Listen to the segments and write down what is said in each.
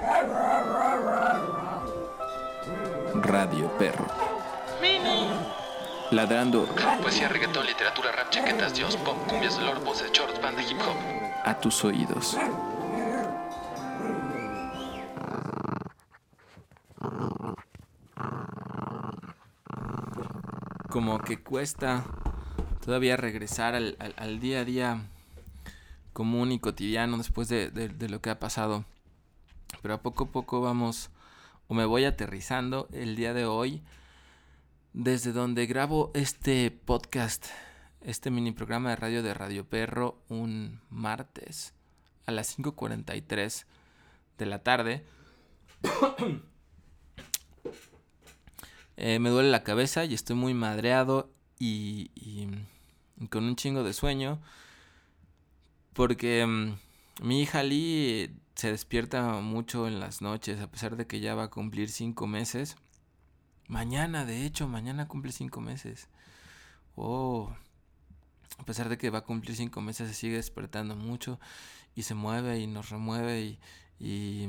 Radio Perro. Ladrando. Poesía, reggaetón, literatura, rap, chaquetas, dios, pop, cumbias, olor, voces, shorts, banda, hip hop. A tus oídos. Como que cuesta todavía regresar al día a día común y cotidiano después de lo que ha pasado. Pero a poco vamos, o me voy aterrizando el día de hoy, desde donde grabo este podcast, este mini programa de radio de Radio Perro, un martes a las 5:43 de la tarde. Me duele la cabeza y estoy muy madreado y con un chingo de sueño, porque mi hija Lee se despierta mucho en las noches, a pesar de que ya va a cumplir 5 meses. Mañana cumple 5 meses. A pesar de que va a cumplir 5 meses, se sigue despertando mucho y se mueve y nos remueve y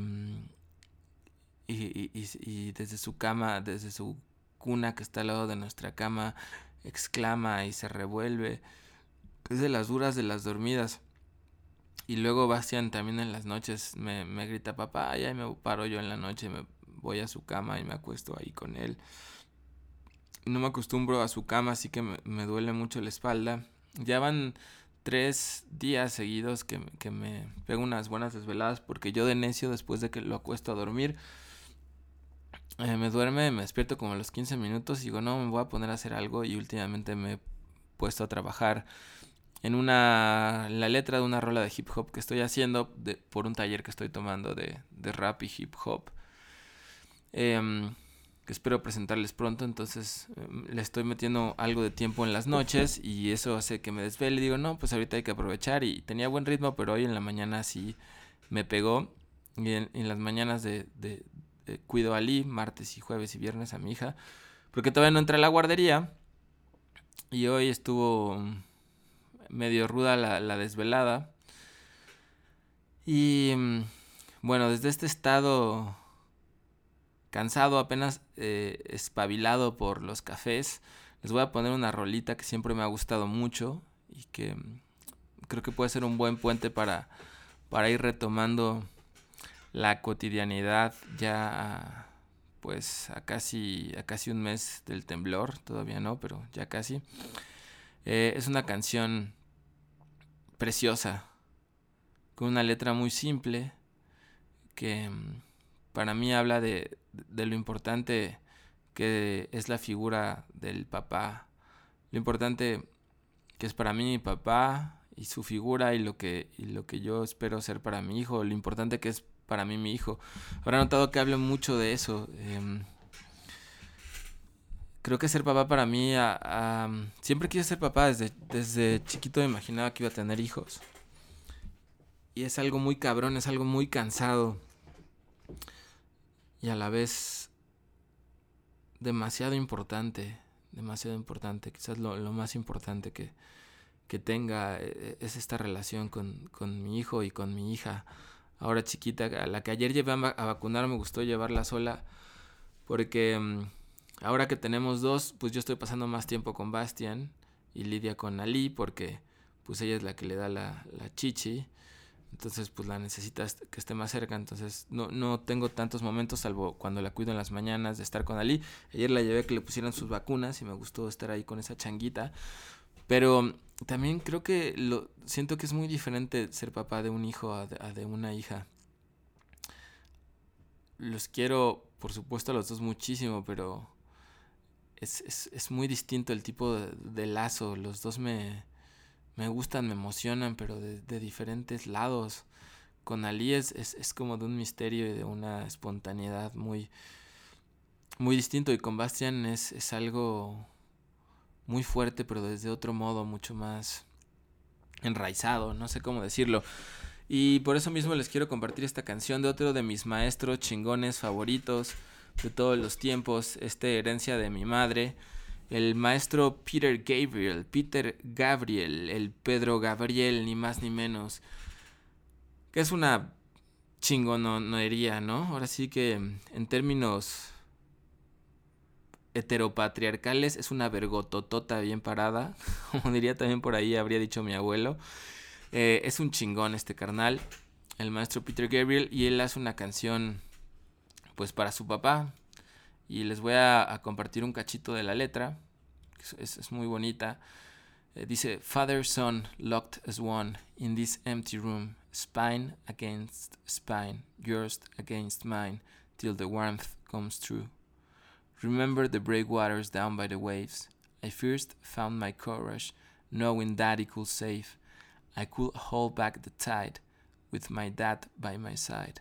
desde su cama, desde su cuna que está al lado de nuestra cama, exclama y se revuelve. Es de las duras de las dormidas. Y luego Bastian también en las noches me grita: papá, ya me paro yo en la noche, me voy a su cama y me acuesto ahí con él. No me acostumbro a su cama, así que me duele mucho la espalda. Ya van 3 días seguidos que me pego unas buenas desveladas, porque yo de necio, después de que lo acuesto a dormir, me despierto como a los 15 minutos y digo, no, me voy a poner a hacer algo. Y últimamente me he puesto a trabajar en la letra de una rola de hip hop que estoy haciendo por un taller que estoy tomando de rap y hip hop, que espero presentarles pronto. Entonces le estoy metiendo algo de tiempo en las noches y eso hace que me desvele. Digo, no, pues ahorita hay que aprovechar. Y tenía buen ritmo, pero hoy en la mañana sí me pegó. Y en las mañanas cuido a Lee, martes y jueves y viernes a mi hija, porque todavía no entra a la guardería. Y hoy estuvo medio ruda la desvelada. Y bueno, desde este estado cansado, apenas espabilado por los cafés, les voy a poner una rolita que siempre me ha gustado mucho y que creo que puede ser un buen puente para ir retomando la cotidianidad ya pues a casi un mes del temblor. Todavía no, pero ya casi. Es una canción preciosa, con una letra muy simple, que para mí habla de lo importante que es la figura del papá, lo importante que es para mí mi papá y su figura, y lo que yo espero ser para mi hijo, lo importante que es para mí mi hijo. Habrá notado que hablo mucho de eso. Creo que ser papá para mí, siempre quise ser papá. Desde chiquito me imaginaba que iba a tener hijos. Y es algo muy cabrón, es algo muy cansado. Y a la vez demasiado importante. Quizás lo más importante que tenga es esta relación con mi hijo y con mi hija, ahora chiquita, a la que ayer llevé a vacunar. Me gustó llevarla sola, porque ahora que tenemos 2, pues yo estoy pasando más tiempo con Bastian y Lidia con Ali, porque pues ella es la que le da la chichi. Entonces pues la necesitas que esté más cerca. Entonces no tengo tantos momentos, salvo cuando la cuido en las mañanas, de estar con Ali. Ayer la llevé a que le pusieran sus vacunas y me gustó estar ahí con esa changuita. Pero también creo que siento que es muy diferente ser papá de un hijo a de una hija. Los quiero, por supuesto, a los dos muchísimo, pero es muy distinto el tipo de lazo. Los dos me gustan, me emocionan, pero de diferentes lados. Con Ali es como de un misterio y de una espontaneidad muy, muy distinto. Y con Bastian es algo muy fuerte, pero desde otro modo, mucho más enraizado, no sé cómo decirlo. Y por eso mismo les quiero compartir esta canción de otro de mis maestros chingones favoritos de todos los tiempos, herencia de mi madre, el maestro Peter Gabriel, el Pedro Gabriel, ni más ni menos, que es una chingonería, ¿no? Ahora sí que en términos heteropatriarcales es una vergototota bien parada, como diría también por ahí, habría dicho mi abuelo. Es un chingón este carnal, el maestro Peter Gabriel, y él hace una canción pues para su papá, y les voy a compartir un cachito de la letra, es muy bonita. Dice: Father, son, locked as one in this empty room, spine against spine, yours against mine, till the warmth comes through. Remember the breakwaters down by the waves. I first found my courage, knowing Daddy could save. I could hold back the tide, with my dad by my side.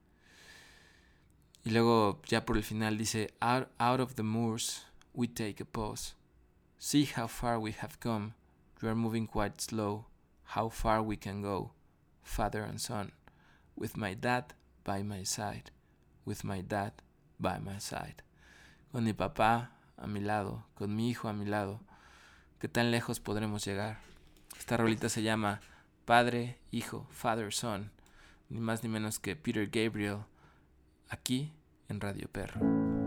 Y luego ya por el final dice: out of the moors we take a pause. See how far we have come. You are moving quite slow. How far we can go, father and son, with my dad by my side, with my dad by my side. Con mi papá a mi lado, con mi hijo a mi lado. ¿Qué tan lejos podremos llegar? Esta rolita se llama Padre, Hijo, Father, Son, ni más ni menos que Peter Gabriel, aquí en Radio Perro.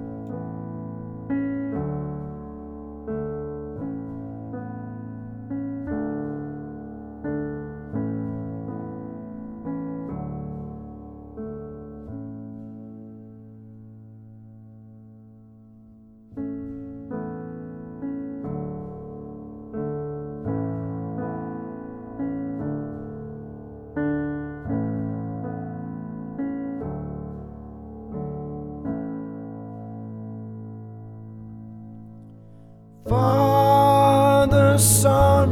Father, Son,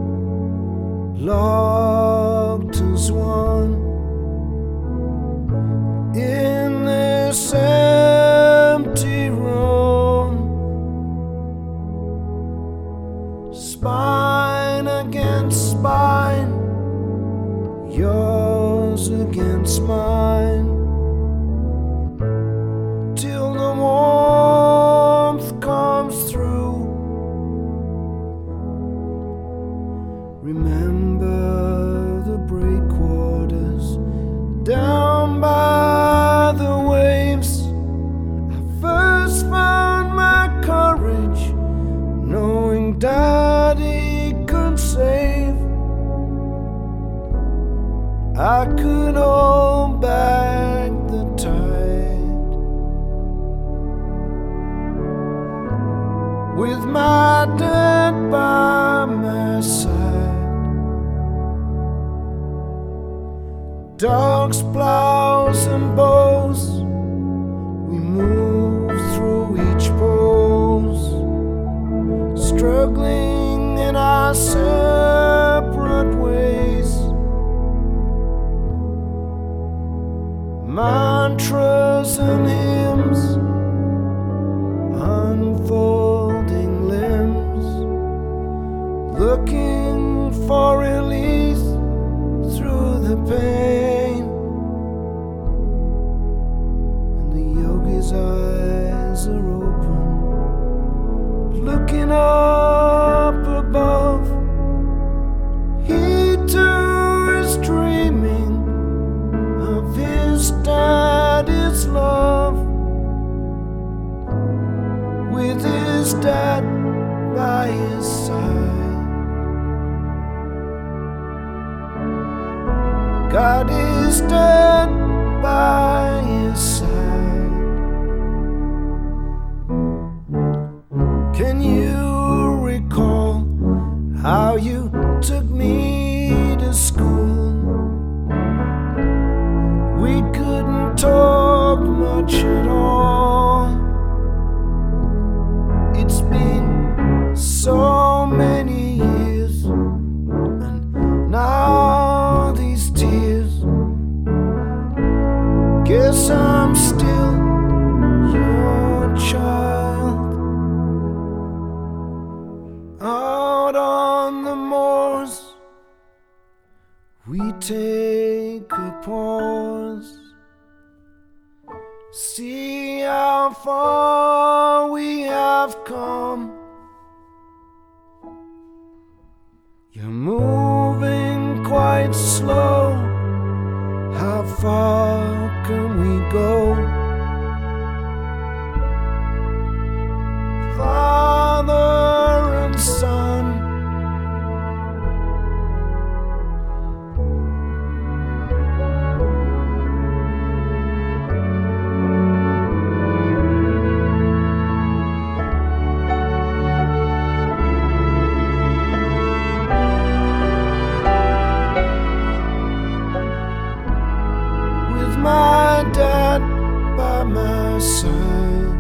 locked as one in this empty room, spine against spine, yours against mine, till the warmth comes through. Remember the breakwaters down by the waves. I first found my courage, knowing Daddy could save. I could hold back the tide with my dad by my side. Dogs, plows, and bows, we move through each pose, struggling in our separate ways. Mantras and hymns, unfolding limbs, looking for release through the pain. His eyes are open, looking up above. He too is dreaming of his daddy's love, with his dad by his side. God is dead by his side. Can you recall how you took me to school? We couldn't talk much at all. It's been so many years, and now these tears. Guess I'm still your child. Out on the moors we take a pause, see how far we have come. You're moving quite slow. How far my dad by my side.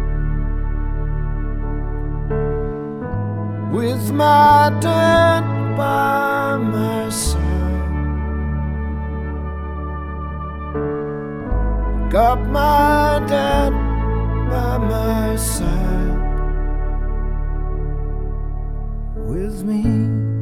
With my dad by my side. Got my dad by my side. With me.